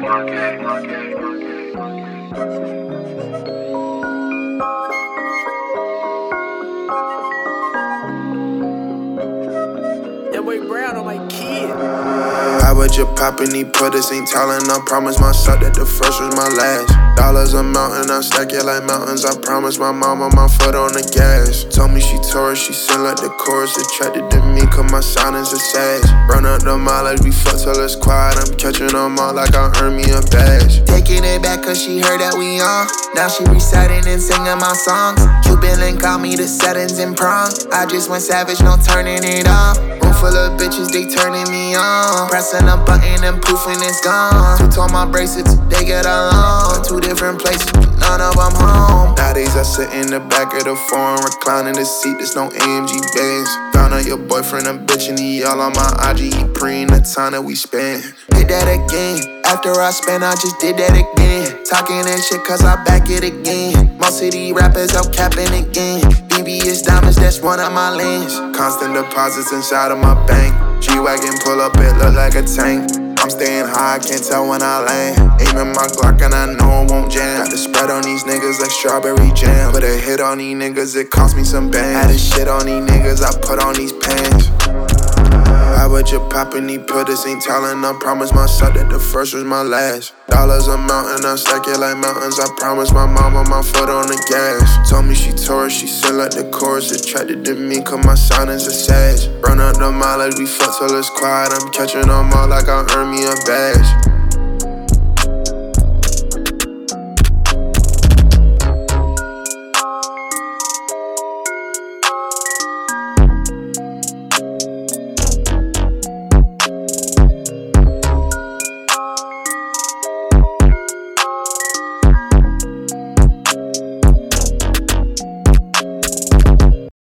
That boy Brown on my kid. I was just poppin' these putters, ain't tellin'. I promised myself that the first was my last. Dollars a mountain, I stack it like mountains. I promised my mama my foot on the gas. Told me she tore it, she sing like the chorus. Attracted to me cause my silence is sad. Run up the mileage, we fuck till it's quiet. I'm catching them all like I earned me a badge. Taking it back cause she heard that we on. Now she reciting and singing my songs. Cuban link got me the settings in prom. I just went savage, no turning it off. Room full of bitches, they turning me on. Pressing a button and poofing, it's gone. Two-tone my bracelets, they get along. Two different places, none of them home. Nowadays I sit in the back of the foreign, reclining the seat, there's no AMG Benz. Found out your boyfriend a bitch and he all on my IG, he preying the time that we spend. Did that again. After I spent, I just did that again. Talking that shit cause I back it again. Most of these rappers out capping again. BBS diamonds, that's one of my lanes. Constant deposits inside of my bank. G-Wagon pull up, it look like a tank. I'm staying high, I can't tell when I land. Aiming my Glock and I know it won't jam. Got the spread on these niggas like strawberry jam. Put a hit on these niggas, it cost me some bands. Had a shit on these niggas, I put on these pants. I was just poppin' these putters, ain't tellin'. I promised myself that the first was my last. Dollars a mountain, I stack it like mountains. I promised my mama my foot on the gas. Told me she tore it, she sing like the chorus. Attracted to me cause my silence is sad. Run up the mileage, we fuck till it's quiet. I'm catching them all like I earned me a badge.